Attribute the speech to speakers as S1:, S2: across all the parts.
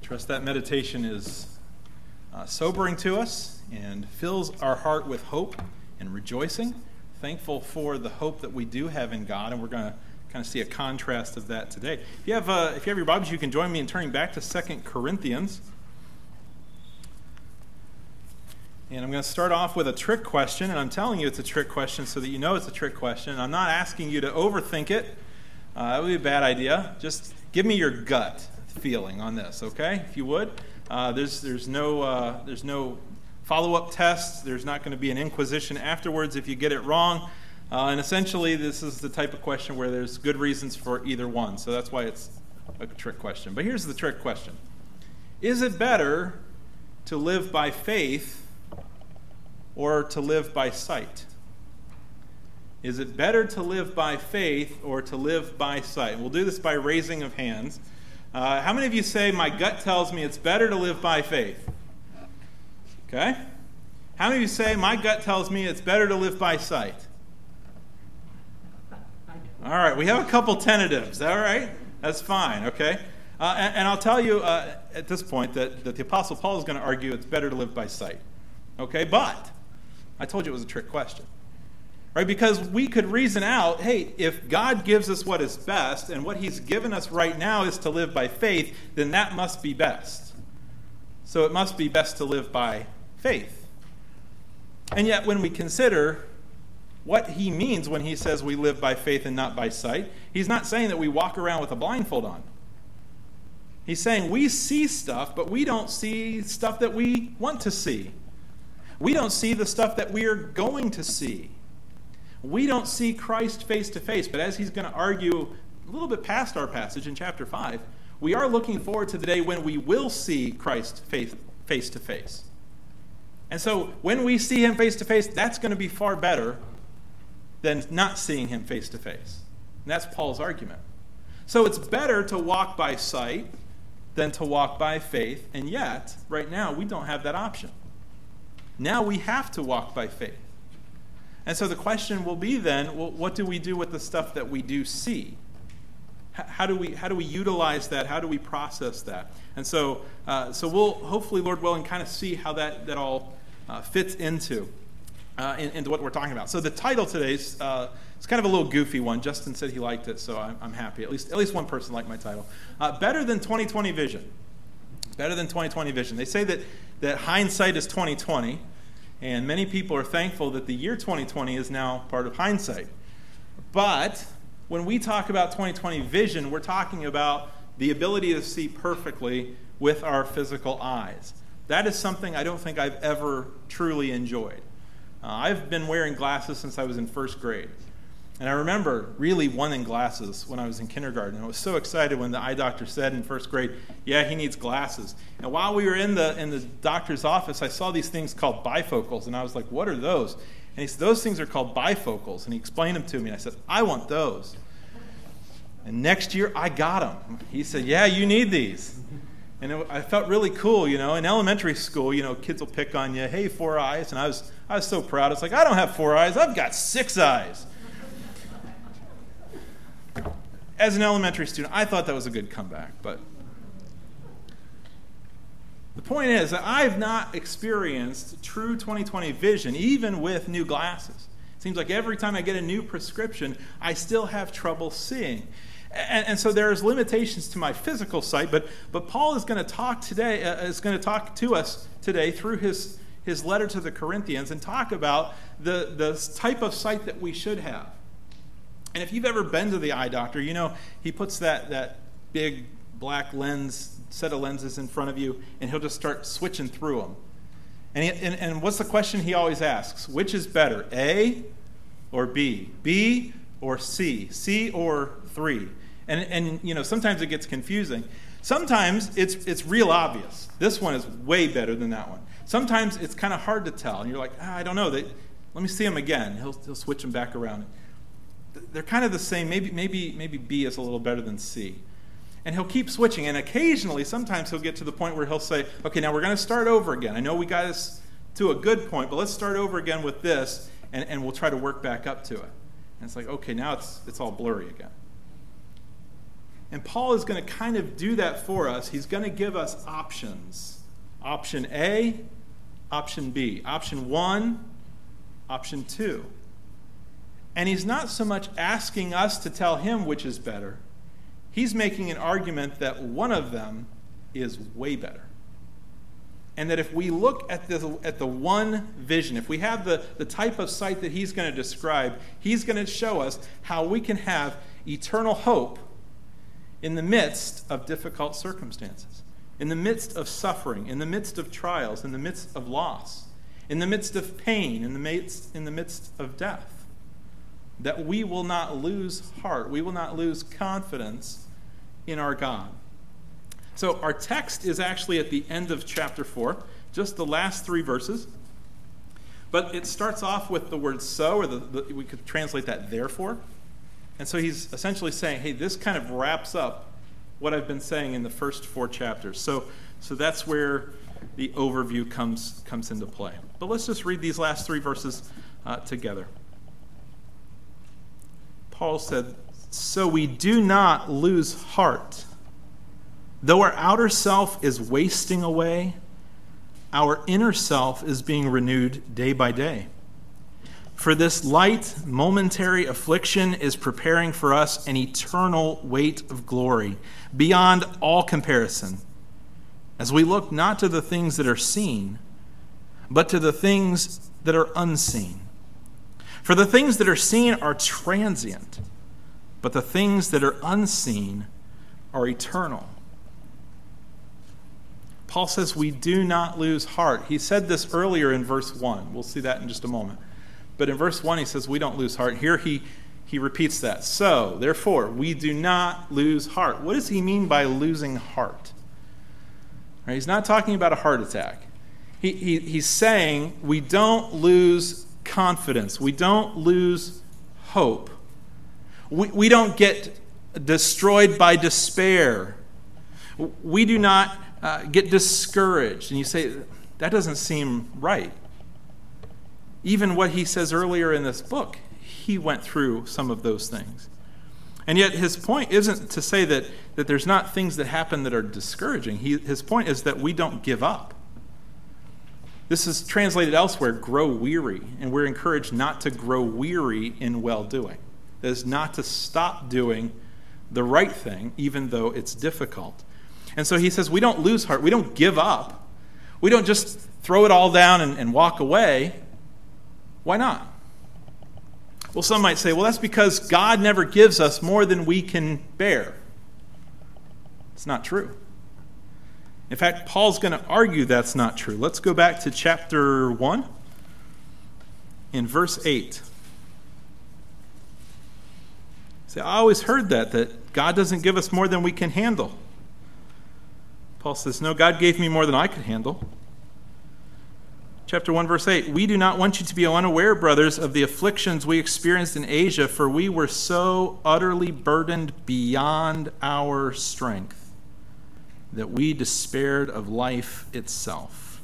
S1: Trust that meditation is sobering to us and fills our heart with hope and rejoicing. Thankful for the hope that we do have in God, and we're going to kind of see a contrast of that today. If you have your Bibles, you can join me in turning back to 2 Corinthians. And I'm going to start off with a trick question, and I'm telling you it's a trick question so that you know it's a trick question. I'm not asking you to overthink it. That would be a bad idea. Just give me your gut feeling on this, okay? If you would. There's no follow-up tests. There's not going to be an inquisition afterwards if you get it wrong. And essentially, this is the type of question where there's good reasons for either one. So that's why it's a trick question. But here's the trick question. Is it better to live by faith or to live by sight? Is it better to live by faith or to live by sight? We'll do this by raising of hands. How many of you say, my gut tells me it's better to live by faith? Okay. How many of you say, my gut tells me it's better to live by sight? All right, we have a couple tentatives. Is that all right? That's fine, okay? And I'll tell you at this point that the Apostle Paul is going to argue it's better to live by sight. Okay, but I told you it was a trick question. Right? Because we could reason out, hey, if God gives us what is best, and what he's given us right now is to live by faith, then that must be best. So it must be best to live by faith. And yet when we consider what he means when he says we live by faith and not by sight, he's not saying that we walk around with a blindfold on. He's saying we see stuff, but we don't see stuff that we want to see. We don't see the stuff that we are going to see. We don't see Christ face to face, but as he's going to argue a little bit past our passage in chapter 5, we are looking forward to the day when we will see Christ face to face. And so when we see him face to face, that's going to be far better than not seeing him face to face. And that's Paul's argument. So it's better to walk by sight than to walk by faith, and yet, right now, we don't have that option. Now we have to walk by faith. And so the question will be then, well, what do we do with the stuff that we do see? How do we utilize that? How do we process that? And so we'll hopefully, Lord willing, kind of see how that all fits into what we're talking about. So the title today is it's kind of a little goofy one. Justin said he liked it, so I'm happy. At least one person liked my title. Better than 20/20 vision. Better than 20/20 vision. They say that hindsight is 20/20. And many people are thankful that the year 2020 is now part of hindsight. But when we talk about 20/20 vision, we're talking about the ability to see perfectly with our physical eyes. That is something I don't think I've ever truly enjoyed. I've been wearing glasses since I was in first grade. And I remember really wanting glasses when I was in kindergarten. I was so excited when the eye doctor said in first grade, yeah, he needs glasses. And while we were in the doctor's office, I saw these things called bifocals. And I was like, what are those? And he said, those things are called bifocals. And he explained them to me. And I said, I want those. And next year, I got them. He said, yeah, you need these. And I felt really cool, In elementary school, kids will pick on you, hey, 4 eyes. And I was so proud. It's like, I don't have 4 eyes. I've got 6 eyes. As an elementary student, I thought that was a good comeback, but the point is that I've not experienced true 20/20 vision, even with new glasses. It seems like every time I get a new prescription, I still have trouble seeing. And so there's limitations to my physical sight, but Paul is going to talk to us today through his letter to the Corinthians and talk about the type of sight that we should have. And if you've ever been to the eye doctor, he puts that big black set of lenses in front of you, and he'll just start switching through them. And what's the question he always asks? Which is better, A or B? B or C? C or 3? And sometimes it gets confusing. Sometimes it's real obvious. This one is way better than that one. Sometimes it's kind of hard to tell, and you're like, I don't know. Let me see him again. He'll switch them back around. They're kind of the same. Maybe B is a little better than C. And he'll keep switching. And occasionally, sometimes he'll get to the point where he'll say, okay, now we're going to start over again. I know we got us to a good point, but let's start over again with this, and we'll try to work back up to it. And it's like, okay, now it's all blurry again. And Paul is going to kind of do that for us. He's going to give us options. Option A, option B. Option 1, option 2. And he's not so much asking us to tell him which is better. He's making an argument that one of them is way better. And that if we look at the one vision, if we have the type of sight that he's going to describe, he's going to show us how we can have eternal hope in the midst of difficult circumstances, in the midst of suffering, in the midst of trials, in the midst of loss, in the midst of pain, in the midst of death. That we will not lose heart, we will not lose confidence in our God. So our text is actually at the end of chapter 4, just the last 3 verses. But it starts off with the word so, or we could translate that therefore. And so he's essentially saying, hey, this kind of wraps up what I've been saying in the first 4 chapters. So that's where the overview comes into play. But let's just read these last 3 verses together. Paul said, so we do not lose heart. Though our outer self is wasting away, our inner self is being renewed day by day. For this light, momentary affliction is preparing for us an eternal weight of glory, beyond all comparison, as we look not to the things that are seen, but to the things that are unseen. For the things that are seen are transient, but the things that are unseen are eternal. Paul says we do not lose heart. He said this earlier in verse 1. We'll see that in just a moment. But in verse 1 he says we don't lose heart. Here he repeats that. So, therefore, we do not lose heart. What does he mean by losing heart? Right, he's not talking about a heart attack. He's saying we don't lose confidence. We don't lose hope. We don't get destroyed by despair. We do not get discouraged. And you say, that doesn't seem right. Even what he says earlier in this book, he went through some of those things. And yet his point isn't to say that there's not things that happen that are discouraging. His point is that we don't give up. This is translated elsewhere, grow weary. And we're encouraged not to grow weary in well-doing. That is not to stop doing the right thing, even though it's difficult. And so he says we don't lose heart. We don't give up. We don't just throw it all down and walk away. Why not? Well, some might say, well, that's because God never gives us more than we can bear. It's not true. In fact, Paul's going to argue that's not true. Let's go back to chapter 1 in verse 8. See, I always heard that God doesn't give us more than we can handle. Paul says, no, God gave me more than I could handle. Chapter 1, verse 8, we do not want you to be unaware, brothers, of the afflictions we experienced in Asia, for we were so utterly burdened beyond our strength that we despaired of life itself.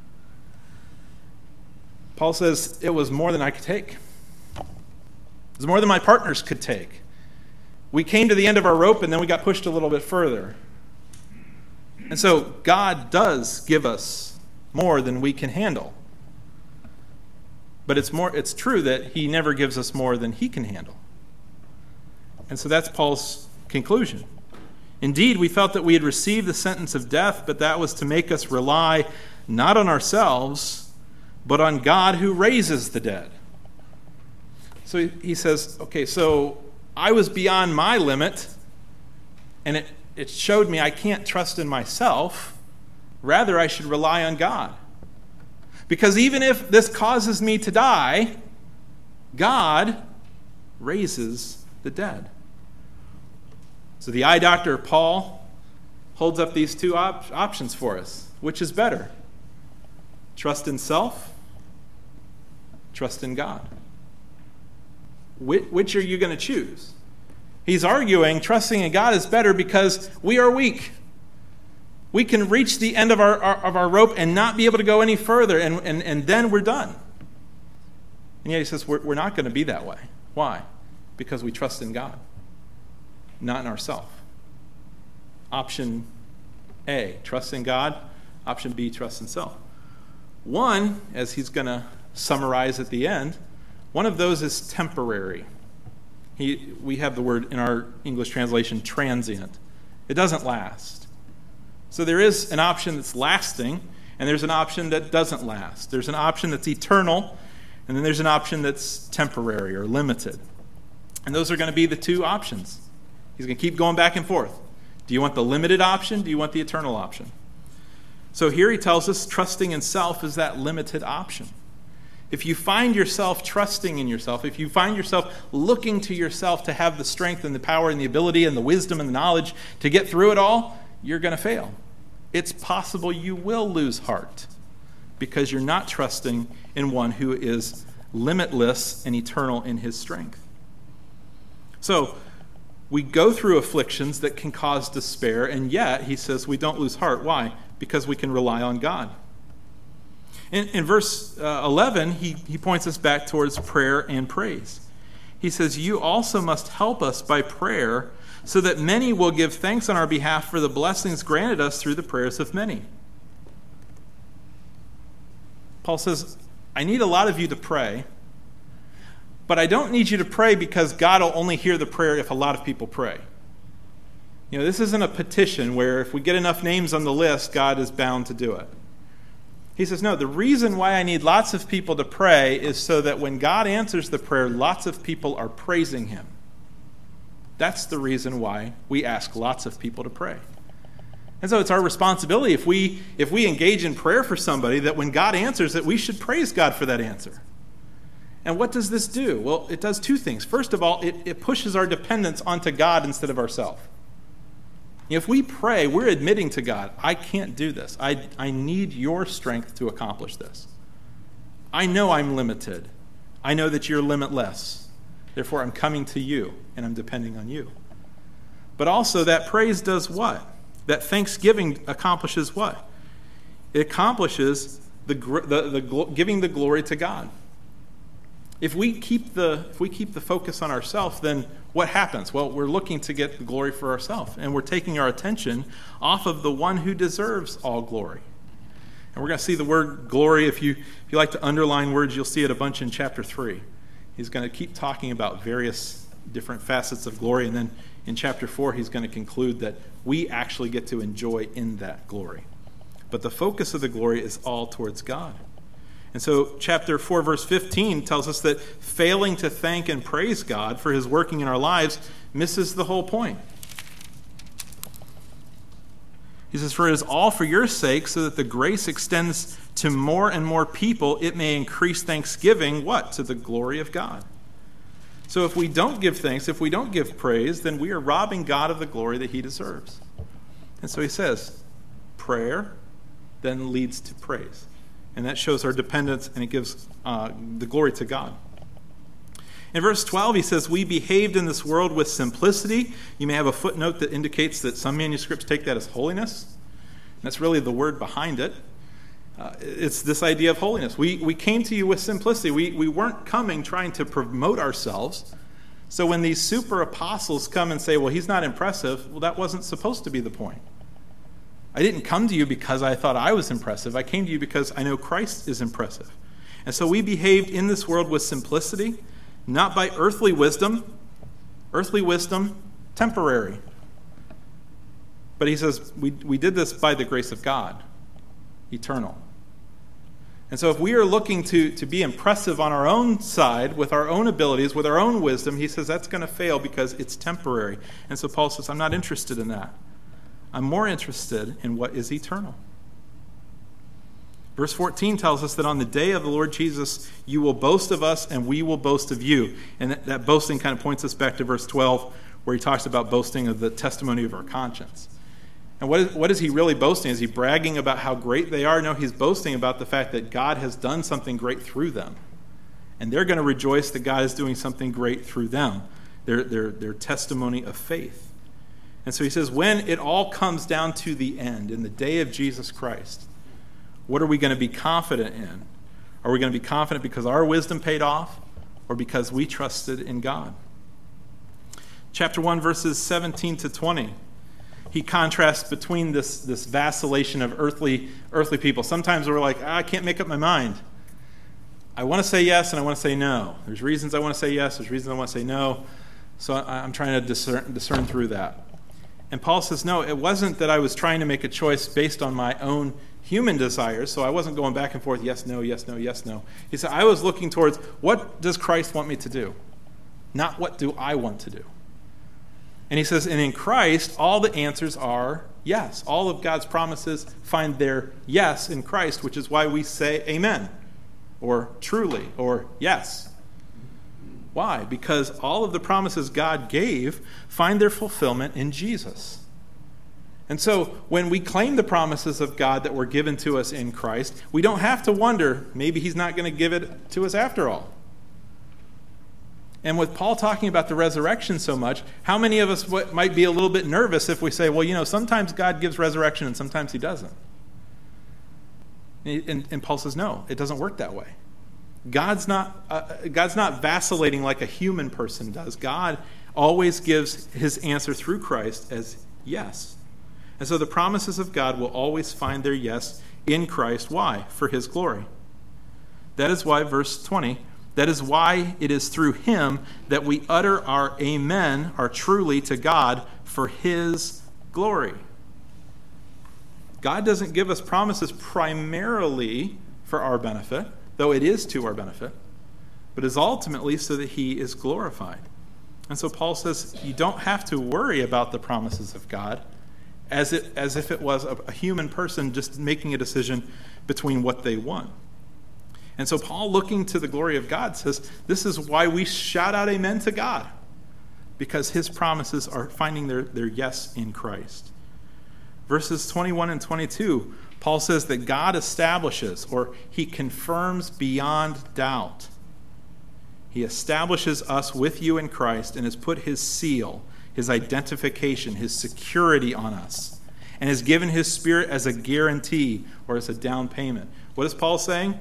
S1: Paul says, it was more than I could take. It was more than my partners could take. We came to the end of our rope and then we got pushed a little bit further. And so God does give us more than we can handle. But it's true that he never gives us more than he can handle. And so that's Paul's conclusion. Indeed, we felt that we had received the sentence of death, but that was to make us rely not on ourselves, but on God who raises the dead. So he says, okay, so I was beyond my limit, and it showed me I can't trust in myself. Rather, I should rely on God. Because even if this causes me to die, God raises the dead. So the eye doctor, Paul, holds up these 2 options for us. Which is better? Trust in self? Trust in God? Which are you going to choose? He's arguing trusting in God is better because we are weak. We can reach the end of our rope and not be able to go any further, and then we're done. And yet he says we're not going to be that way. Why? Because we trust in God, not in ourselves. Option A, trust in God. Option B, trust in self. One, as he's going to summarize at the end, one of those is temporary. We have the word in our English translation, transient. It doesn't last. So there is an option that's lasting, and there's an option that doesn't last. There's an option that's eternal, and then there's an option that's temporary or limited. And those are going to be the two options. He's going to keep going back and forth. Do you want the limited option? Do you want the eternal option? So here he tells us trusting in self is that limited option. If you find yourself trusting in yourself, if you find yourself looking to yourself to have the strength and the power and the ability and the wisdom and the knowledge to get through it all, you're going to fail. It's possible you will lose heart because you're not trusting in one who is limitless and eternal in his strength. So we go through afflictions that can cause despair, and yet he says we don't lose heart. Why? Because we can rely on God. In verse 11, he points us back towards prayer and praise. He says, you also must help us by prayer so that many will give thanks on our behalf for the blessings granted us through the prayers of many. Paul says, I need a lot of you to pray, but I don't need you to pray because God will only hear the prayer if a lot of people pray. This isn't a petition where if we get enough names on the list, God is bound to do it. He says, no, the reason why I need lots of people to pray is so that when God answers the prayer, lots of people are praising him. That's the reason why we ask lots of people to pray. And so it's our responsibility if we engage in prayer for somebody that when God answers it, we should praise God for that answer. And what does this do? Well, it does two things. First of all, it pushes our dependence onto God instead of ourselves. If we pray, we're admitting to God, I can't do this. I need your strength to accomplish this. I know I'm limited. I know that you're limitless. Therefore, I'm coming to you, and I'm depending on you. But also, that praise does what? That thanksgiving accomplishes what? It accomplishes giving the glory to God. If we keep the focus on ourselves, then what happens? Well, we're looking to get the glory for ourselves, and we're taking our attention off of the one who deserves all glory. And we're going to see the word glory. If you like to underline words, you'll see it a bunch in chapter 3. He's going to keep talking about various different facets of glory, and then in chapter 4, he's going to conclude that we actually get to enjoy in that glory. But the focus of the glory is all towards God. And so chapter 4, verse 15 tells us that failing to thank and praise God for his working in our lives misses the whole point. He says, for it is all for your sake, so that the grace extends to more and more people, it may increase thanksgiving, what? To the glory of God. So if we don't give thanks, if we don't give praise, then we are robbing God of the glory that he deserves. And so he says, prayer then leads to praise. And that shows our dependence, and it gives the glory to God. In verse 12, he says, we behaved in this world with simplicity. You may have a footnote that indicates that some manuscripts take that as holiness. And that's really the word behind it. It's this idea of holiness. We came to you with simplicity. We weren't coming trying to promote ourselves. So when these super apostles come and say, well, he's not impressive, well, that wasn't supposed to be the point. I didn't come to you because I thought I was impressive. I came to you because I know Christ is impressive. And so we behaved in this world with simplicity, not by earthly wisdom. Earthly wisdom, temporary. But he says we did this by the grace of God, eternal. And so if we are looking to be impressive on our own side, with our own abilities, with our own wisdom, he says that's going to fail because it's temporary. And so Paul says, I'm not interested in that. I'm more interested in what is eternal. Verse 14 tells us that on the day of the Lord Jesus, you will boast of us and we will boast of you. And that boasting kind of points us back to verse 12, where he talks about boasting of the testimony of our conscience. And what is he really boasting? Is he bragging about how great they are? No, he's boasting about the fact that God has done something great through them. And they're going to rejoice that God is doing something great through them, their testimony of faith. And so he says, when it all comes down to the end, in the day of Jesus Christ, what are we going to be confident in? Are we going to be confident because our wisdom paid off, or because we trusted in God? Chapter 1, verses 17 to 20. he contrasts between this vacillation of earthly people. Sometimes we're like, I can't make up my mind. I want to say yes and I want to say no. There's reasons I want to say yes, there's reasons I want to say no. So I'm trying to discern through that. And Paul says, no, it wasn't that I was trying to make a choice based on my own human desires, so I wasn't going back and forth, yes, no, yes, no, yes, no. He said, I was looking towards, what does Christ want me to do? Not what do I want to do. And he says, and in Christ, all the answers are yes. All of God's promises find their yes in Christ, which is why we say amen, or truly, or yes. Why? Because all of the promises God gave find their fulfillment in Jesus. And so when we claim the promises of God that were given to us in Christ, we don't have to wonder, maybe he's not going to give it to us after all. And with Paul talking about the resurrection so much, how many of us might be a little bit nervous if we say, well, sometimes God gives resurrection and sometimes he doesn't. And Paul says, no, it doesn't work that way. God's not vacillating like a human person does. God always gives his answer through Christ as yes. And so the promises of God will always find their yes in Christ. Why? For his glory. That is why, verse 20, that is why it is through him that we utter our amen, our truly to God, for his glory. God doesn't give us promises primarily for our benefit, though it is to our benefit, but is ultimately so that he is glorified. And so Paul says you don't have to worry about the promises of God as if it was a human person just making a decision between what they want. And so Paul, looking to the glory of God, says this is why we shout out amen to God, because his promises are finding their yes in Christ. Verses 21 and 22, Paul says that God establishes, or he confirms beyond doubt. He establishes us with you in Christ and has put his seal, his identification, his security on us, and has given his Spirit as a guarantee or as a down payment. What is Paul saying?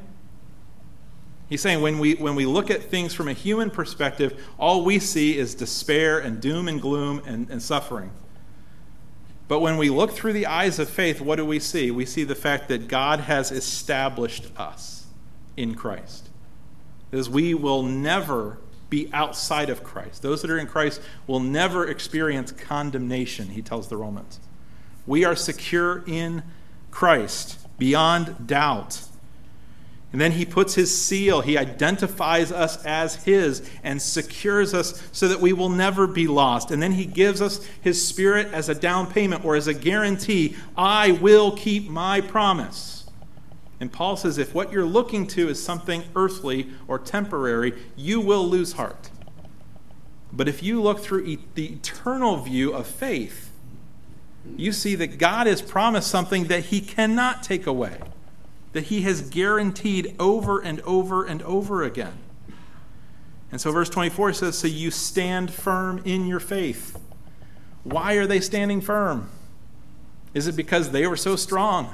S1: He's saying when we look at things from a human perspective, all we see is despair and doom and gloom and suffering. But when we look through the eyes of faith, what do we see? We see the fact that God has established us in Christ. Because we will never be outside of Christ. Those that are in Christ will never experience condemnation, he tells the Romans. We are secure in Christ, beyond doubt. And then he puts his seal, he identifies us as his and secures us so that we will never be lost. And then he gives us his Spirit as a down payment or as a guarantee. I will keep my promise. And Paul says if what you're looking to is something earthly or temporary, you will lose heart. But if you look through the eternal view of faith, you see that God has promised something that he cannot take away, that he has guaranteed over and over and over again. And so verse 24 says, so you stand firm in your faith. Why are they standing firm? Is it because they were so strong?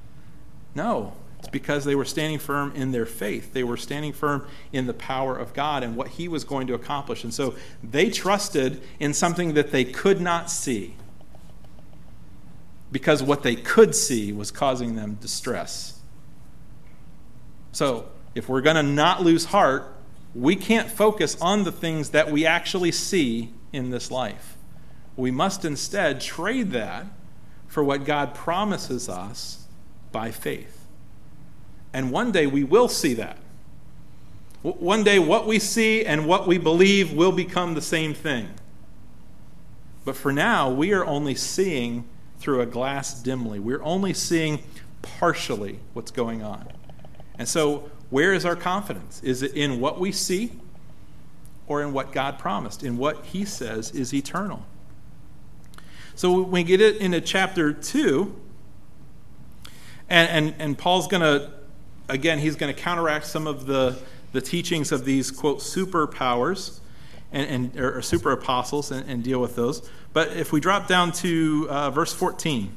S1: No, it's because they were standing firm in their faith. They were standing firm in the power of God and what he was going to accomplish. And so they trusted in something that they could not see, because what they could see was causing them distress. So if we're going to not lose heart, we can't focus on the things that we actually see in this life. We must instead trade that for what God promises us by faith. And one day we will see that. One day what we see and what we believe will become the same thing. But for now, we are only seeing through a glass dimly. We're only seeing partially what's going on. And so where is our confidence? Is it in what we see or in what God promised, in what he says is eternal? So when we get it into chapter 2, and Paul's going to, again, he's going to counteract some of the teachings of these, quote, superpowers or super apostles and deal with those. But if we drop down to verse 14,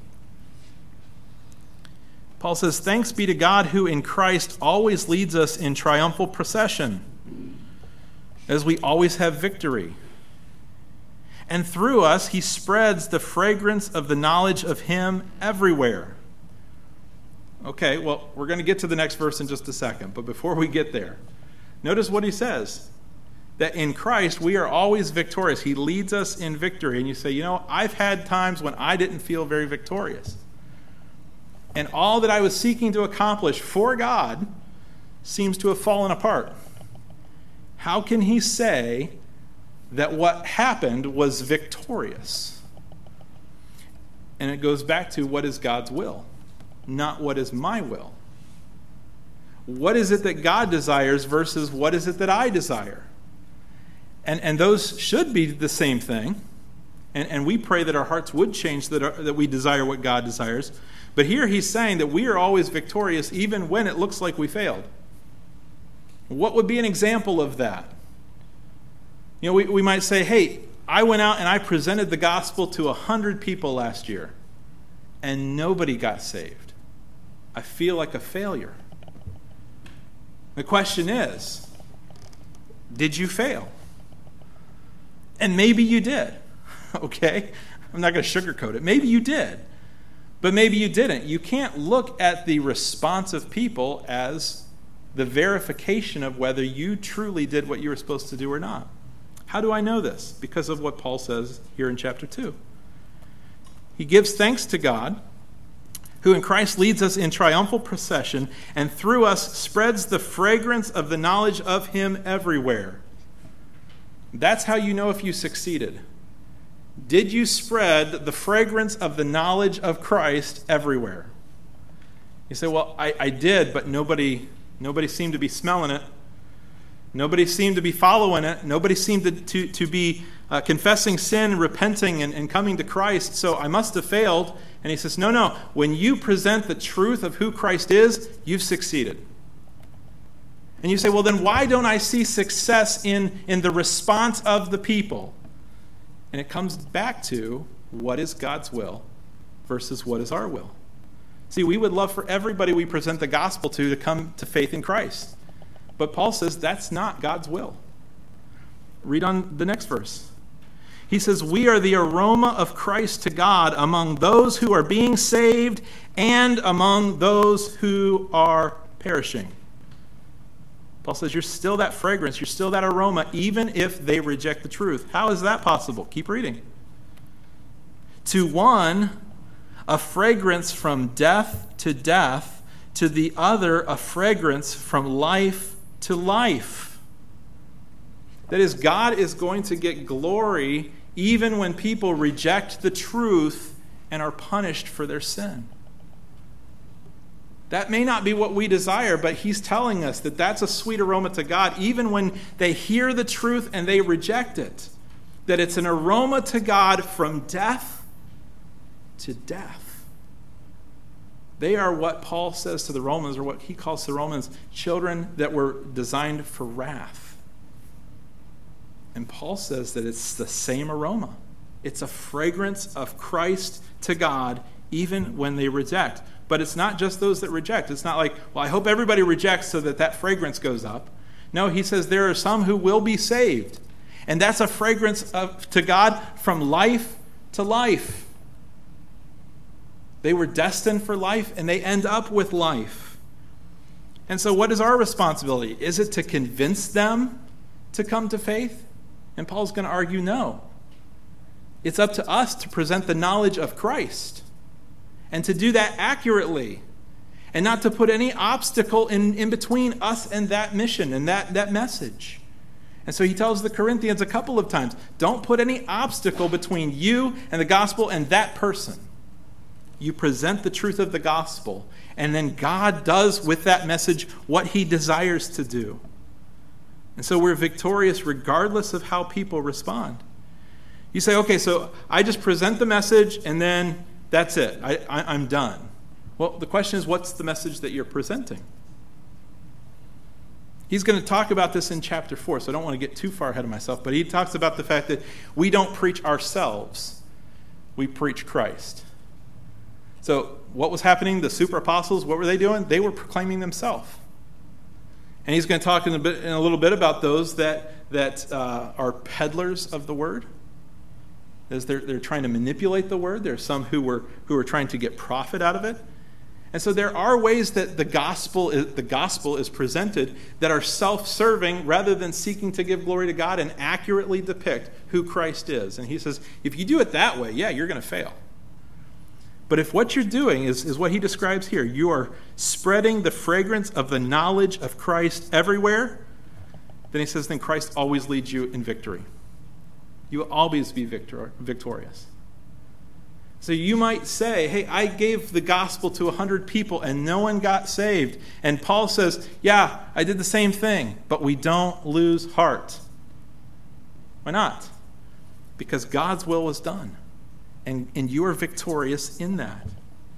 S1: Paul says, thanks be to God who in Christ always leads us in triumphal procession, as we always have victory. And through us, he spreads the fragrance of the knowledge of him everywhere. Okay, well, we're going to get to the next verse in just a second. But before we get there, notice what he says. That in Christ, we are always victorious. He leads us in victory. And you say, I've had times when I didn't feel very victorious. And all that I was seeking to accomplish for God seems to have fallen apart. How can he say that what happened was victorious? And it goes back to what is God's will, not what is my will. What is it that God desires versus what is it that I desire? And those should be the same thing. And we pray that our hearts would change, that we desire what God desires. But here he's saying that we are always victorious even when it looks like we failed. What would be an example of that? We might say, hey, I went out and I presented the gospel to 100 people last year, and nobody got saved. I feel like a failure. The question is, did you fail? And maybe you did, okay? I'm not going to sugarcoat it. Maybe you did, but maybe you didn't. You can't look at the response of people as the verification of whether you truly did what you were supposed to do or not. How do I know this? Because of what Paul says here in chapter 2. He gives thanks to God, who in Christ leads us in triumphal procession, and through us spreads the fragrance of the knowledge of him everywhere. That's how you know if you succeeded. Did you spread the fragrance of the knowledge of Christ everywhere? You say, well, I did, but nobody seemed to be smelling it. Nobody seemed to be following it. Nobody seemed to be confessing sin and repenting and coming to Christ, so I must have failed. And he says, no. When you present the truth of who Christ is, you've succeeded. And you say, well, then why don't I see success in the response of the people? And it comes back to what is God's will versus what is our will. See, we would love for everybody we present the gospel to come to faith in Christ. But Paul says that's not God's will. Read on the next verse. He says, we are the aroma of Christ to God among those who are being saved and among those who are perishing. Paul says you're still that fragrance, you're still that aroma, even if they reject the truth. How is that possible? Keep reading. To one, a fragrance from death to death, to the other, a fragrance from life to life. That is, God is going to get glory even when people reject the truth and are punished for their sin. That may not be what we desire, but he's telling us that that's a sweet aroma to God, even when they hear the truth and they reject it. That it's an aroma to God from death to death. They are what Paul says to the Romans, or what he calls to the Romans, children that were designed for wrath. And Paul says that it's the same aroma. It's a fragrance of Christ to God, even when they reject. But it's not just those that reject. It's not like, well, I hope everybody rejects so that fragrance goes up. No, he says there are some who will be saved. And that's a fragrance to God from life to life. They were destined for life, and they end up with life. And so what is our responsibility? Is it to convince them to come to faith? And Paul's going to argue no. It's up to us to present the knowledge of Christ, and to do that accurately, and not to put any obstacle in between us and that mission and that message. And so he tells the Corinthians a couple of times, don't put any obstacle between you and the gospel and that person. You present the truth of the gospel, and then God does with that message what he desires to do. And so we're victorious regardless of how people respond. You say, okay, so I just present the message and then that's it. I'm done. Well, the question is, what's the message that you're presenting? He's going to talk about this in chapter 4, so I don't want to get too far ahead of myself, but he talks about the fact that we don't preach ourselves. We preach Christ. So what was happening? The super apostles, what were they doing? They were proclaiming themselves. And he's going to talk in a little bit about those that are peddlers of the word. As they're trying to manipulate the word. There's some who are trying to get profit out of it. And so there are ways that the gospel is presented that are self-serving rather than seeking to give glory to God and accurately depict who Christ is. And he says, if you do it that way, yeah, you're going to fail. But if what you're doing is what he describes here, you are spreading the fragrance of the knowledge of Christ everywhere, then he says, then Christ always leads you in victory. You will always be victorious. So you might say, hey, I gave the gospel to 100 people and no one got saved. And Paul says, yeah, I did the same thing, but we don't lose heart. Why not? Because God's will was done. And you are victorious in that.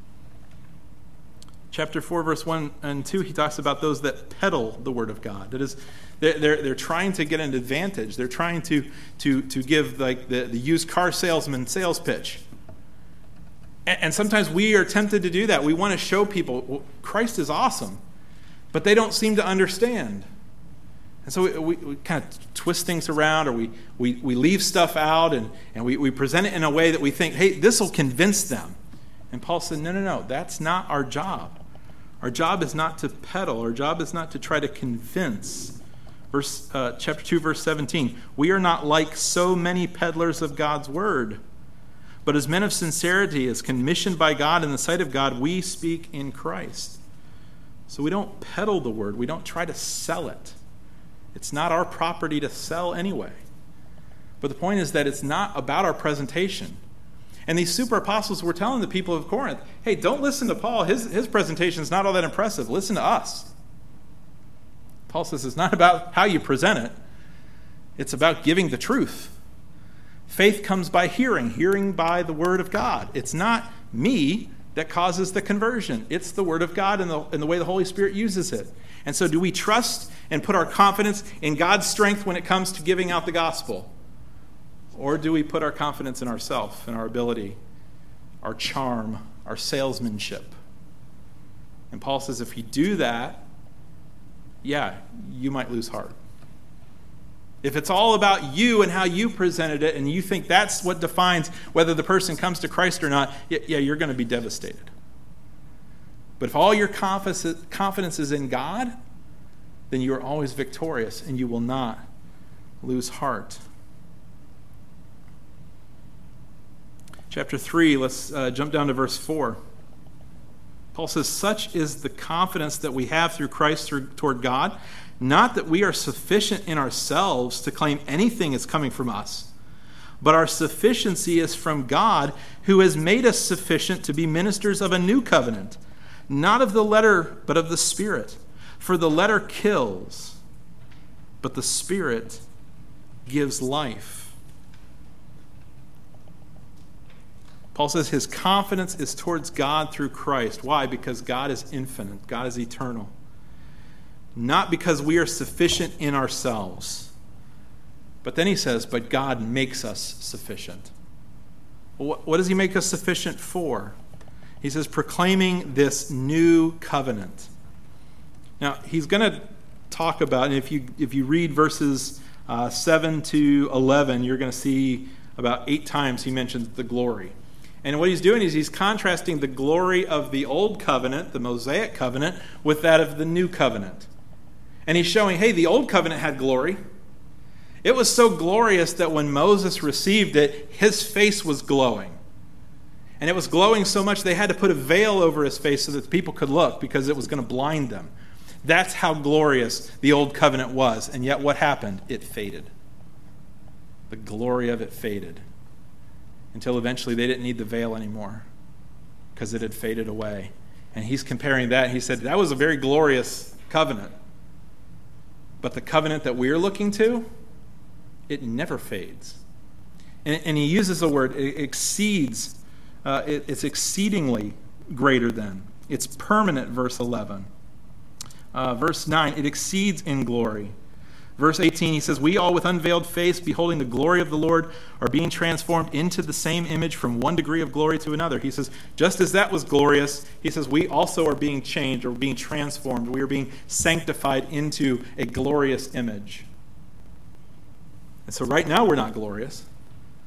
S1: Chapter 4, verse 1 and 2, he talks about those that peddle the word of God. That is, they're trying to get an advantage. They're trying to give like the used car salesman sales pitch. And sometimes we are tempted to do that. We want to show people, well, Christ is awesome, but they don't seem to understand. And so we kind of twist things around, or we leave stuff out, and we present it in a way that we think, hey, this will convince them. And Paul said, no, that's not our job. Our job is not to peddle. Our job is not to try to convince. Chapter 2, verse 17, we are not like so many peddlers of God's word, but as men of sincerity, as commissioned by God in the sight of God, we speak in Christ. So we don't peddle the word. We don't try to sell it. It's not our property to sell anyway. But the point is that it's not about our presentation. And these super apostles were telling the people of Corinth, hey, don't listen to Paul. His presentation is not all that impressive. Listen to us. Paul says it's not about how you present it. It's about giving the truth. Faith comes by hearing by the word of God. It's not me that causes the conversion. It's the word of God and the way the Holy Spirit uses it. And so do we trust and put our confidence in God's strength when it comes to giving out the gospel? Or do we put our confidence in ourselves and our ability, our charm, our salesmanship? And Paul says if you do that, yeah, you might lose heart. If it's all about you and how you presented it, and you think that's what defines whether the person comes to Christ or not, yeah, you're going to be devastated. But if all your confidence is in God, then you are always victorious and you will not lose heart. Chapter 3, let's jump down to verse 4. Paul says, such is the confidence that we have through Christ toward God, not that we are sufficient in ourselves to claim anything is coming from us, but our sufficiency is from God, who has made us sufficient to be ministers of a new covenant, not of the letter, but of the Spirit. For the letter kills, but the Spirit gives life. Paul says his confidence is towards God through Christ. Why? Because God is infinite. God is eternal. Not because we are sufficient in ourselves. But then he says, but God makes us sufficient. What does he make us sufficient for? He says, proclaiming this new covenant. Now, he's going to talk about, and if you read verses 7 to 11, you're going to see about 8 times he mentions the glory. And what he's doing is he's contrasting the glory of the old covenant, the Mosaic covenant, with that of the new covenant. And he's showing, hey, the old covenant had glory. It was so glorious that when Moses received it, his face was glowing. And it was glowing so much they had to put a veil over his face so that the people could look because it was going to blind them. That's how glorious the old covenant was. And yet what happened? It faded. The glory of it faded. Until eventually they didn't need the veil anymore because it had faded away. And he's comparing that. He said, that was a very glorious covenant. But the covenant that we're looking to, it never fades. And he uses the word, it exceeds, it's exceedingly greater than. It's permanent, verse 11. Verse 9, it exceeds in glory. Verse 18, he says, we all with unveiled face, beholding the glory of the Lord, are being transformed into the same image from one degree of glory to another. He says, just as that was glorious, he says, we also are being changed or being transformed. We are being sanctified into a glorious image. And so right now we're not glorious.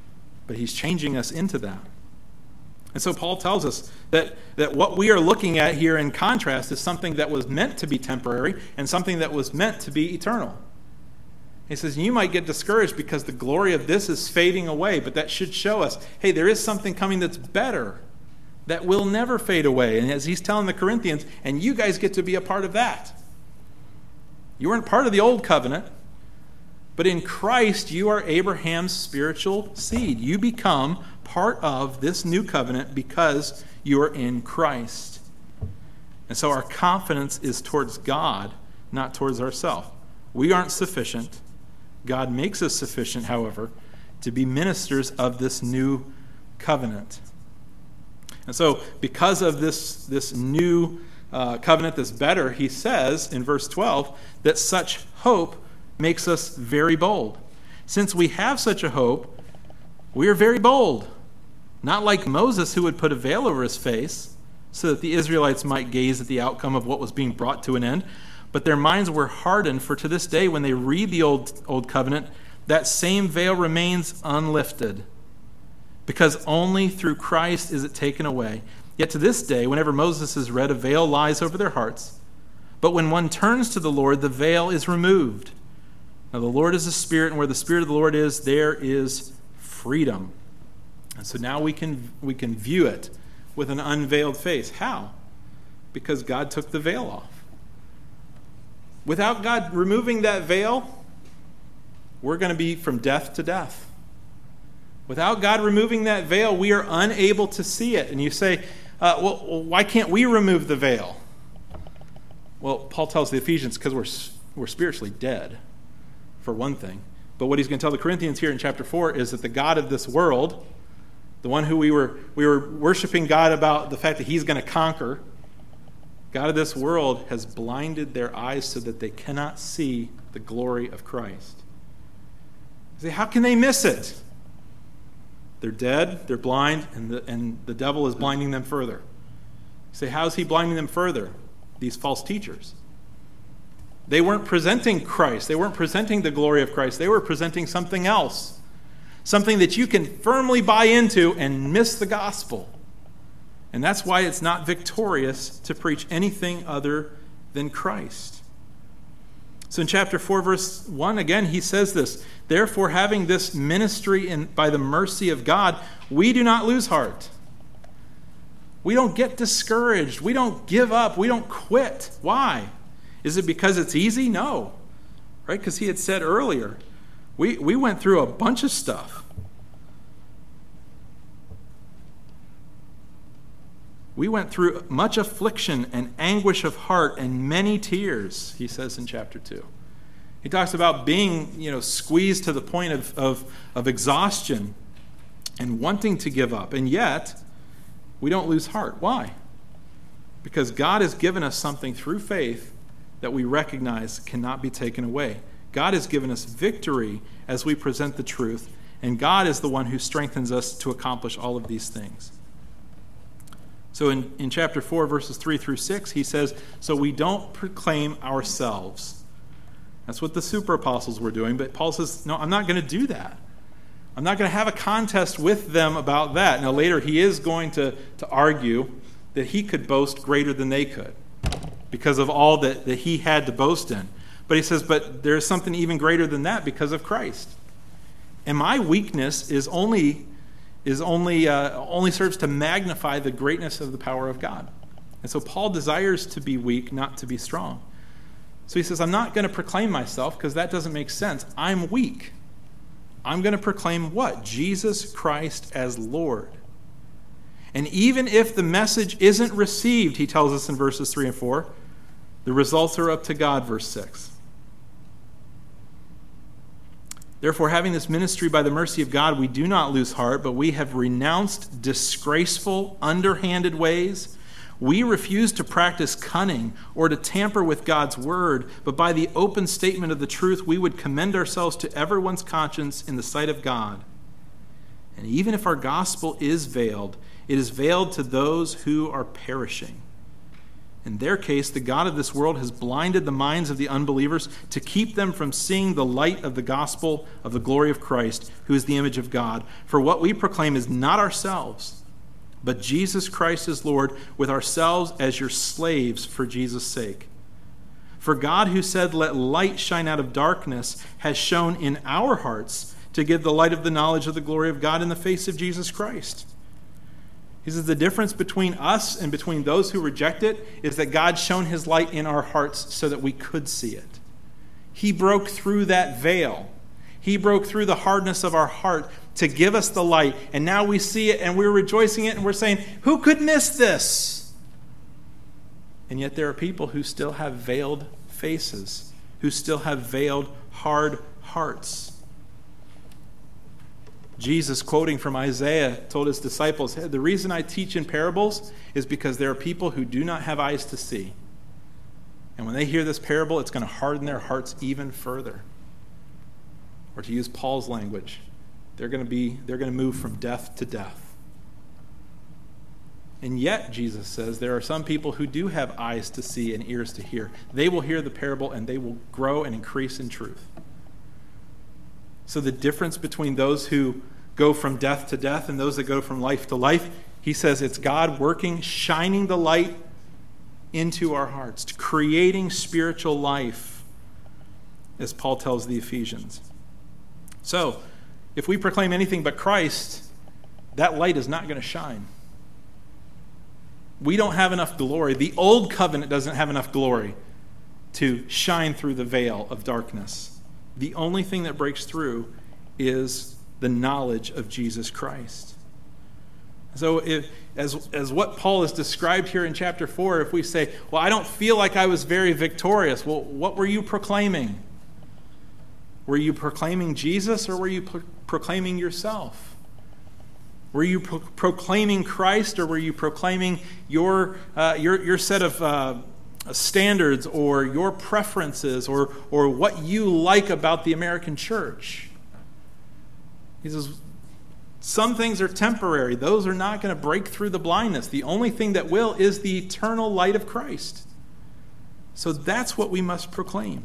S1: but he's changing us into that. And so Paul tells us that what we are looking at here in contrast is something that was meant to be temporary and something that was meant to be eternal. He says, you might get discouraged because the glory of this is fading away, but that should show us, hey, there is something coming that's better, that will never fade away. And as he's telling the Corinthians, and you guys get to be a part of that. You weren't part of the old covenant, but in Christ you are Abraham's spiritual seed. You become part of this new covenant because you are in Christ. And so our confidence is towards God, not towards ourselves. We aren't sufficient. God makes us sufficient, however, to be ministers of this new covenant. And so because of this new covenant that's better, he says in verse 12 that such hope makes us very bold. Since we have such a hope, we are very bold. Not like Moses, who would put a veil over his face so that the Israelites might gaze at the outcome of what was being brought to an end, but their minds were hardened, for to this day when they read the old covenant, that same veil remains unlifted, because only through Christ is it taken away. Yet to this day, whenever Moses is read, a veil lies over their hearts. But when one turns to the Lord, the veil is removed. Now the Lord is a spirit, and where the Spirit of the Lord is, there is freedom. And so now we can view it with an unveiled face. How? Because God took the veil off. Without God removing that veil, we're going to be from death to death. Without God removing that veil, we are unable to see it. And you say, well, why can't we remove the veil? Well, Paul tells the Ephesians because we're spiritually dead, for one thing. But what he's going to tell the Corinthians here in chapter 4 is that the God of this world, the one who we were worshiping God about the fact that he's going to conquer, God of this world has blinded their eyes so that they cannot see the glory of Christ. You say, how can they miss it? They're dead, they're blind, and the devil is blinding them further. You say, how is he blinding them further? These false teachers. They weren't presenting Christ. They weren't presenting the glory of Christ. They were presenting something else. Something that you can firmly buy into and miss the gospel. And that's why it's not victorious to preach anything other than Christ. So in chapter 4, verse 1, again, he says this, therefore, having this ministry by the mercy of God, we do not lose heart. We don't get discouraged. We don't give up. We don't quit. Why? Is it because it's easy? No. Right? Because he had said earlier, we went through a bunch of stuff. We went through much affliction and anguish of heart and many tears, he says in chapter 2. He talks about being, squeezed to the point of exhaustion and wanting to give up. And yet, we don't lose heart. Why? Because God has given us something through faith that we recognize cannot be taken away. God has given us victory as we present the truth, and God is the one who strengthens us to accomplish all of these things. So in chapter 4, verses 3 through 6, he says, so we don't proclaim ourselves. That's what the super apostles were doing, but Paul says, no, I'm not going to do that. I'm not going to have a contest with them about that. Now later he is going to argue that he could boast greater than they could because of all that he had to boast in. But he says, but there's something even greater than that because of Christ. And my weakness only serves to magnify the greatness of the power of God. And so Paul desires to be weak, not to be strong. So he says, I'm not going to proclaim myself because that doesn't make sense. I'm weak. I'm going to proclaim what? Jesus Christ as Lord. And even if the message isn't received, he tells us in verses 3 and 4, the results are up to God, verse 6. Therefore, having this ministry by the mercy of God, we do not lose heart, but we have renounced disgraceful, underhanded ways. We refuse to practice cunning or to tamper with God's word, but by the open statement of the truth, we would commend ourselves to everyone's conscience in the sight of God. And even if our gospel is veiled, it is veiled to those who are perishing. In their case, the God of this world has blinded the minds of the unbelievers to keep them from seeing the light of the gospel of the glory of Christ, who is the image of God. For what we proclaim is not ourselves, but Jesus Christ is Lord, with ourselves as your slaves for Jesus' sake. For God, who said, "Let light shine out of darkness," has shone in our hearts to give the light of the knowledge of the glory of God in the face of Jesus Christ. He says the difference between us and between those who reject it is that God shone his light in our hearts so that we could see it. He broke through that veil. He broke through the hardness of our heart to give us the light. And now we see it and we're rejoicing it and we're saying, who could miss this? And yet there are people who still have veiled faces, who still have veiled, hard hearts. Jesus, quoting from Isaiah, told his disciples, "The reason I teach in parables is because there are people who do not have eyes to see. And when they hear this parable, it's going to harden their hearts even further." Or to use Paul's language, they're going to move from death to death. And yet, Jesus says, there are some people who do have eyes to see and ears to hear. They will hear the parable and they will grow and increase in truth. So the difference between those who go from death to death and those that go from life to life, he says it's God working, shining the light into our hearts, creating spiritual life, as Paul tells the Ephesians. So, if we proclaim anything but Christ, that light is not going to shine. We don't have enough glory. The old covenant doesn't have enough glory to shine through the veil of darkness. The only thing that breaks through is the knowledge of Jesus Christ. So as what Paul has described here in chapter 4, if we say, well, I don't feel like I was very victorious, well, what were you proclaiming? Were you proclaiming Jesus or were you proclaiming yourself? Were you proclaiming Christ or were you proclaiming your set of standards or your preferences or what you like about the American church? He says, some things are temporary. Those are not going to break through the blindness. The only thing that will is the eternal light of Christ. So that's what we must proclaim.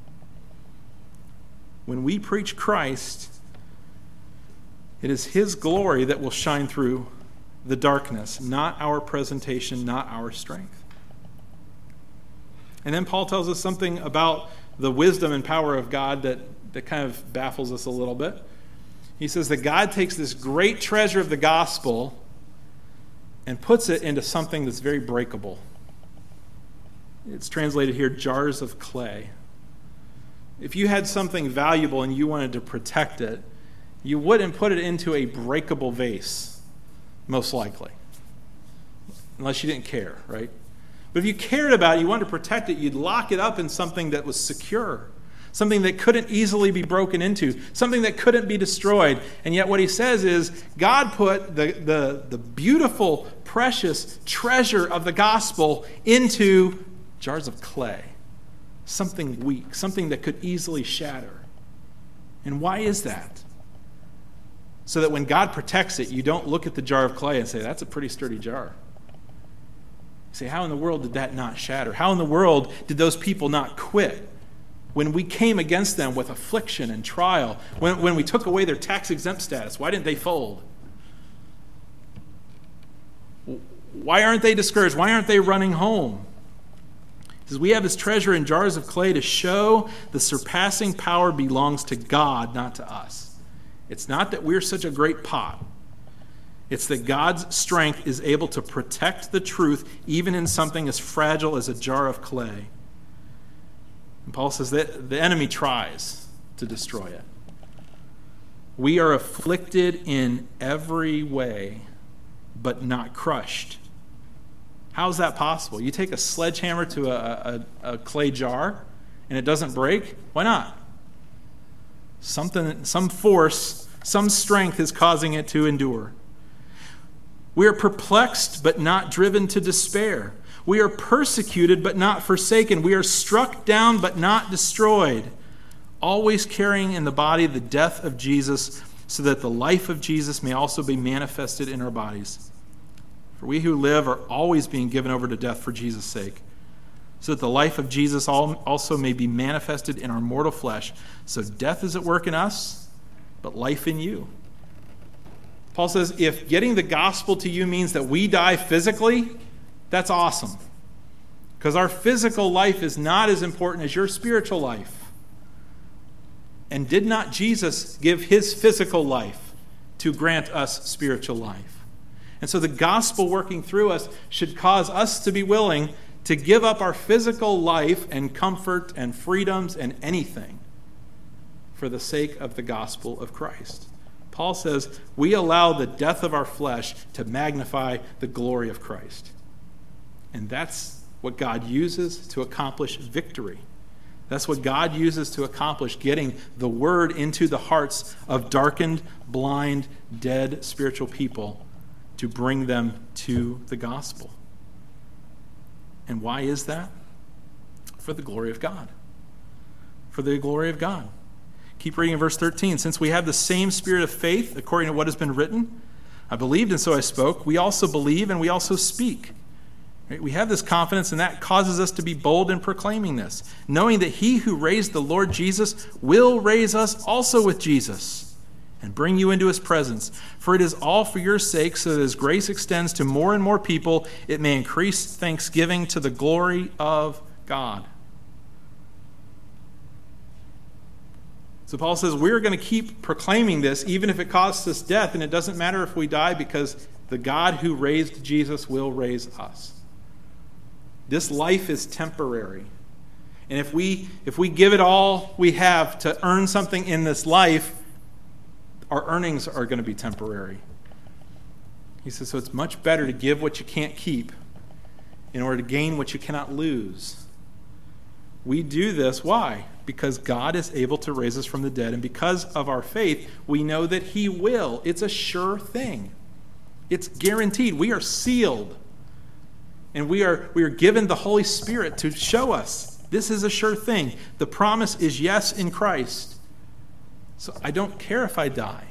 S1: When we preach Christ, it is his glory that will shine through the darkness, not our presentation, not our strength. And then Paul tells us something about the wisdom and power of God that kind of baffles us a little bit. He says that God takes this great treasure of the gospel and puts it into something that's very breakable. It's translated here, jars of clay. If you had something valuable and you wanted to protect it, you wouldn't put it into a breakable vase, most likely. Unless you didn't care, right? But if you cared about it, you wanted to protect it, you'd lock it up in something that was secure, something that couldn't easily be broken into, something that couldn't be destroyed. And yet what he says is, God put the beautiful, precious treasure of the gospel into jars of clay, something weak, something that could easily shatter. And why is that? So that when God protects it, you don't look at the jar of clay and say, that's a pretty sturdy jar. You say, how in the world did that not shatter? How in the world did those people not quit? When we came against them with affliction and trial, when we took away their tax-exempt status, why didn't they fold? Why aren't they discouraged? Why aren't they running home? He says, we have this treasure in jars of clay to show the surpassing power belongs to God, not to us. It's not that we're such a great pot. It's that God's strength is able to protect the truth even in something as fragile as a jar of clay. And Paul says that the enemy tries to destroy it. We are afflicted in every way, but not crushed. How is that possible? You take a sledgehammer to a clay jar and it doesn't break? Why not? Some force, some strength is causing it to endure. We are perplexed, but not driven to despair. We are persecuted, but not forsaken. We are struck down, but not destroyed. Always carrying in the body the death of Jesus, so that the life of Jesus may also be manifested in our bodies. For we who live are always being given over to death for Jesus' sake, so that the life of Jesus also may be manifested in our mortal flesh. So death is at work in us, but life in you. Paul says, if getting the gospel to you means that we die physically, that's awesome. Because our physical life is not as important as your spiritual life. And did not Jesus give his physical life to grant us spiritual life? And so the gospel working through us should cause us to be willing to give up our physical life and comfort and freedoms and anything for the sake of the gospel of Christ. Paul says we allow the death of our flesh to magnify the glory of Christ. And that's what God uses to accomplish victory. That's what God uses to accomplish getting the word into the hearts of darkened, blind, dead spiritual people to bring them to the gospel. And why is that? For the glory of God. For the glory of God. Keep reading in verse 13. Since we have the same spirit of faith, according to what has been written, I believed and so I spoke. We also believe and we also speak. Right? We have this confidence, and that causes us to be bold in proclaiming this, knowing that he who raised the Lord Jesus will raise us also with Jesus and bring you into his presence. For it is all for your sake, so that as grace extends to more and more people, it may increase thanksgiving to the glory of God. So Paul says we're going to keep proclaiming this even if it costs us death, and it doesn't matter if we die, because the God who raised Jesus will raise us. This life is temporary. And if we give it all we have to earn something in this life, our earnings are going to be temporary. He says, so it's much better to give what you can't keep in order to gain what you cannot lose. We do this, why? Because God is able to raise us from the dead, and because of our faith, we know that he will. It's a sure thing. It's guaranteed. We are sealed. And we are given the Holy Spirit to show us this is a sure thing. The promise is yes in Christ. So I don't care if I die.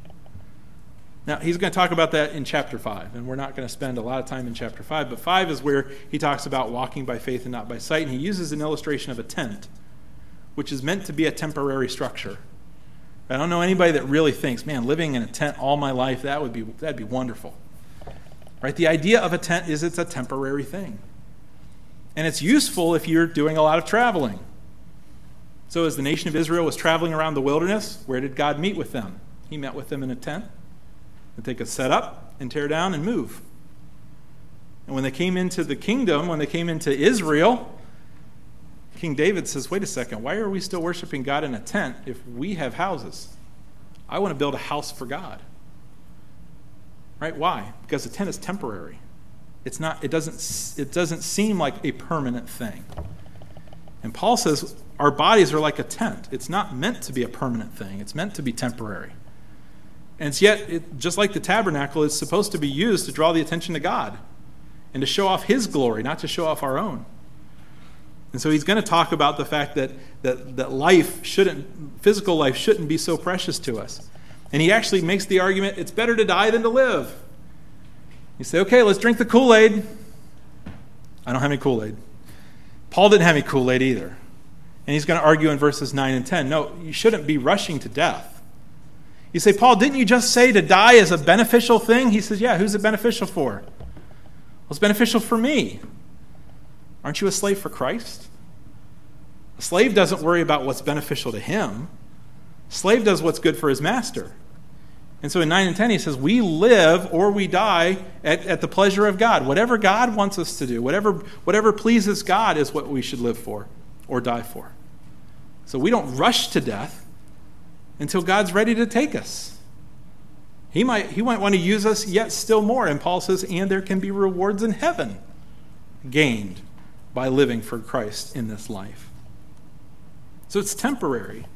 S1: Now, he's going to talk about that in chapter 5, and we're not going to spend a lot of time in chapter 5, but 5 is where he talks about walking by faith and not by sight, and he uses an illustration of a tent, which is meant to be a temporary structure. I don't know anybody that really thinks, man, living in a tent all my life, that'd be wonderful. Right? The idea of a tent is it's a temporary thing. And it's useful if you're doing a lot of traveling. So as the nation of Israel was traveling around the wilderness, where did God meet with them? He met with them in a tent that they could set up and tear down and move. And when they came into the kingdom, when they came into Israel, King David says, wait a second, why are we still worshiping God in a tent if we have houses? I want to build a house for God. Right? Why? Because the tent is temporary. It's not. It doesn't seem like a permanent thing. And Paul says our bodies are like a tent. It's not meant to be a permanent thing. It's meant to be temporary. And yet, just like the tabernacle, it's supposed to be used to draw the attention to God and to show off his glory, not to show off our own. And so he's going to talk about the fact that physical life shouldn't be so precious to us. And he actually makes the argument, it's better to die than to live. You say, okay, let's drink the Kool-Aid. I don't have any Kool-Aid. Paul didn't have any Kool-Aid either. And he's going to argue in verses 9 and 10, no, you shouldn't be rushing to death. You say, Paul, didn't you just say to die is a beneficial thing? He says, yeah, who's it beneficial for? Well, it's beneficial for me. Aren't you a slave for Christ? A slave doesn't worry about what's beneficial to him. A slave does what's good for his master. And so in 9 and 10 he says, we live or we die at the pleasure of God. Whatever God wants us to do, whatever pleases God is what we should live for or die for. So we don't rush to death until God's ready to take us. He might want to use us yet still more. And Paul says, and there can be rewards in heaven gained by living for Christ in this life. So it's temporary.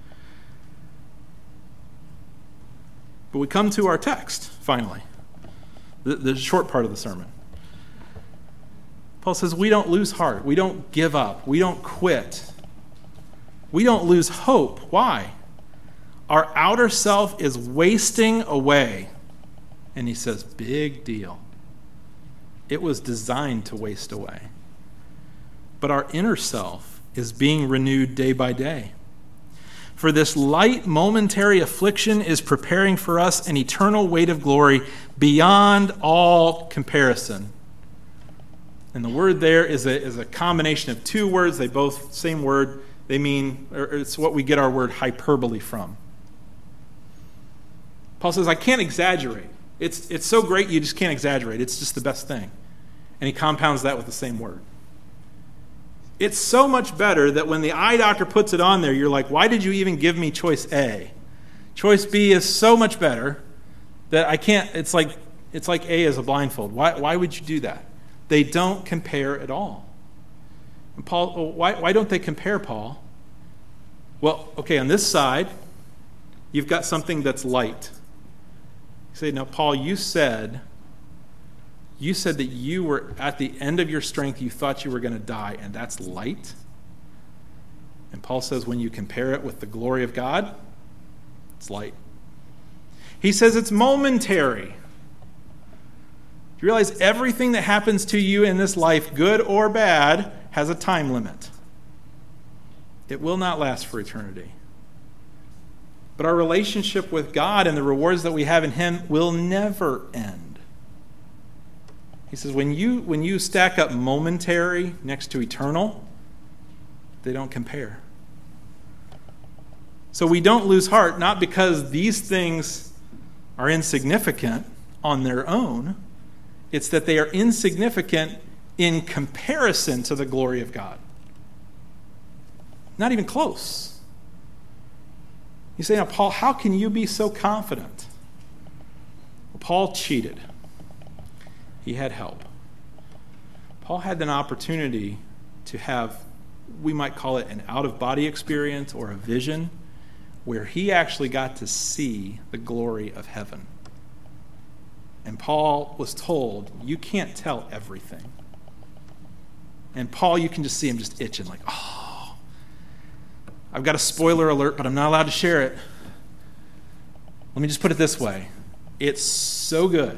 S1: But we come to our text, finally, the short part of the sermon. Paul says we don't lose heart. We don't give up. We don't quit. We don't lose hope. Why? Our outer self is wasting away. And he says, big deal. It was designed to waste away. But our inner self is being renewed day by day. For this light momentary affliction is preparing for us an eternal weight of glory beyond all comparison. And the word there is a combination of two words. They both, same word, they mean, or it's what we get our word hyperbole from. Paul says, I can't exaggerate. It's so great you just can't exaggerate. It's just the best thing. And he compounds that with the same word. It's so much better that when the eye doctor puts it on there, you're like, why did you even give me choice A? Choice B is so much better that I can't, it's like A as a blindfold. Why would you do that? They don't compare at all. And Paul, why don't they compare, Paul? Well, okay, on this side, you've got something that's light. You say, now, Paul, you said that you were at the end of your strength, you thought you were going to die, and that's light? And Paul says when you compare it with the glory of God, it's light. He says it's momentary. Do you realize everything that happens to you in this life, good or bad, has a time limit? It will not last for eternity. But our relationship with God and the rewards that we have in Him will never end. He says, when you stack up momentary next to eternal, they don't compare. So we don't lose heart, not because these things are insignificant on their own. It's that they are insignificant in comparison to the glory of God. Not even close. You say, now, Paul, how can you be so confident? Well, Paul cheated. He had help. Paul had an opportunity to have, we might call it an out-of-body experience or a vision, where he actually got to see the glory of heaven. And Paul was told, you can't tell everything. And Paul, you can just see him just itching, like, oh, I've got a spoiler alert, but I'm not allowed to share it. Let me just put it this way. It's so good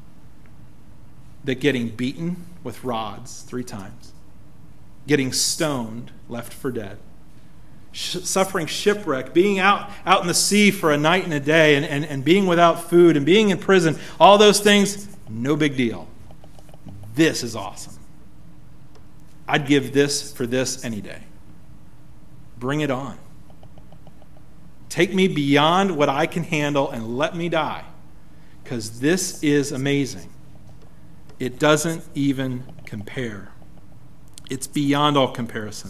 S1: that getting beaten with rods 3 times, getting stoned, left for dead, suffering shipwreck, being out in the sea for a night and a day, and being without food, and being in prison, all those things, no big deal. This is awesome. I'd give this for this any day. Bring it on. Take me beyond what I can handle and let me die, because this is amazing. It doesn't even compare. It's beyond all comparison.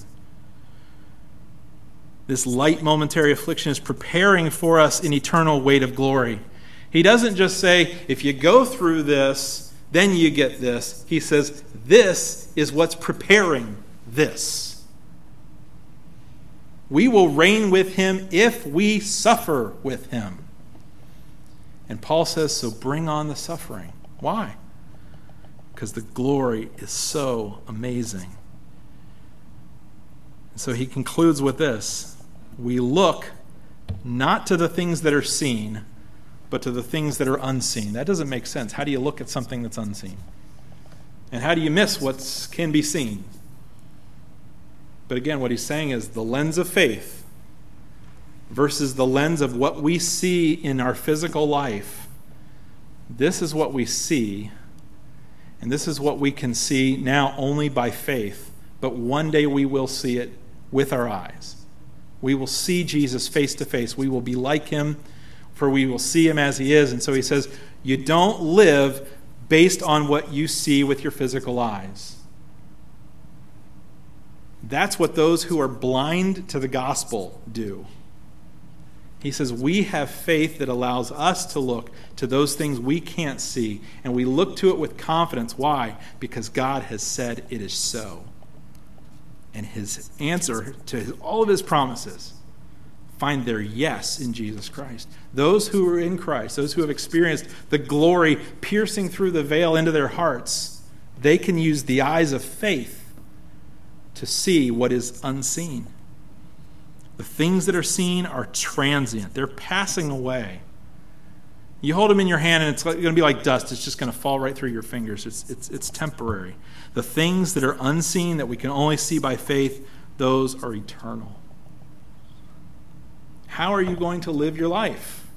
S1: This light momentary affliction is preparing for us an eternal weight of glory. He doesn't just say, if you go through this, then you get this. He says, this is what's preparing this. We will reign with Him if we suffer with Him. And Paul says, so bring on the suffering. Why? Because the glory is so amazing. And so he concludes with this. We look not to the things that are seen, but to the things that are unseen. That doesn't make sense. How do you look at something that's unseen? And how do you miss what can be seen? But again, what he's saying is the lens of faith versus the lens of what we see in our physical life. This is what we see. And this is what we can see now only by faith. But one day we will see it with our eyes. We will see Jesus face to face. We will be like Him, for we will see Him as He is. And so he says, you don't live based on what you see with your physical eyes. That's what those who are blind to the gospel do. He says we have faith that allows us to look to those things we can't see, and we look to it with confidence. Why? Because God has said it is so. And His answer to all of His promises find their yes in Jesus Christ. Those who are in Christ, those who have experienced the glory piercing through the veil into their hearts, they can use the eyes of faith to see what is unseen. The things that are seen are transient. They're passing away. You hold them in your hand and it's going to be like dust. It's just going to fall right through your fingers. It's temporary. The things that are unseen, that we can only see by faith, those are eternal. How are you going to live your life?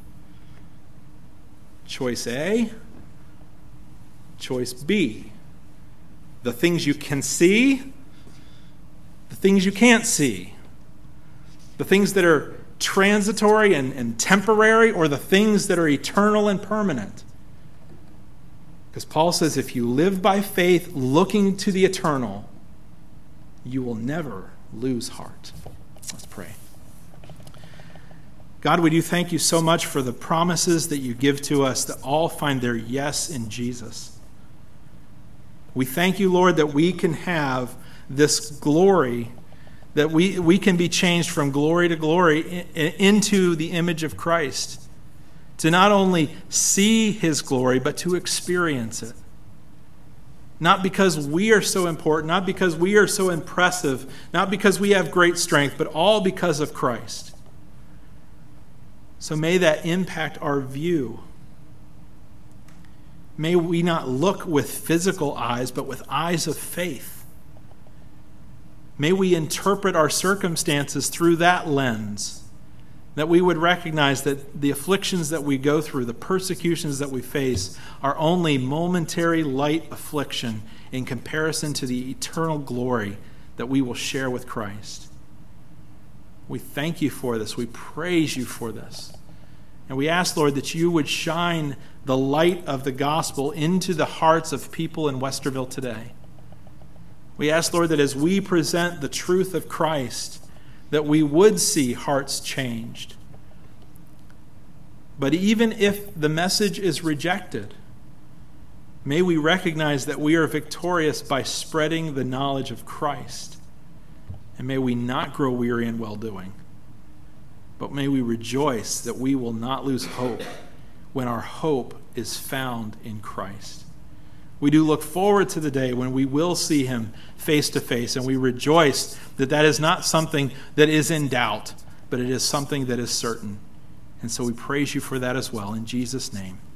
S1: Choice A, choice B. The things you can see, the things you can't see. The things that are transitory and temporary, or the things that are eternal and permanent. Because Paul says if you live by faith looking to the eternal, you will never lose heart. Let's pray. God, we do thank you so much for the promises that you give to us that all find their yes in Jesus. We thank you, Lord, that we can have this glory, that we can be changed from glory to glory into the image of Christ, to not only see his glory, but to experience it. Not because we are so important, not because we are so impressive, not because we have great strength, but all because of Christ. So may that impact our view. May we not look with physical eyes, but with eyes of faith. May we interpret our circumstances through that lens, that we would recognize that the afflictions that we go through, the persecutions that we face, are only momentary light affliction in comparison to the eternal glory that we will share with Christ. We thank you for this. We praise you for this. And we ask, Lord, that you would shine the light of the gospel into the hearts of people in Westerville today. We ask, Lord, that as we present the truth of Christ, that we would see hearts changed. But even if the message is rejected, may we recognize that we are victorious by spreading the knowledge of Christ. And may we not grow weary in well-doing, but may we rejoice that we will not lose hope when our hope is found in Christ. We do look forward to the day when we will see him face to face, and we rejoice that that is not something that is in doubt, but it is something that is certain. And so we praise you for that as well. In Jesus' name.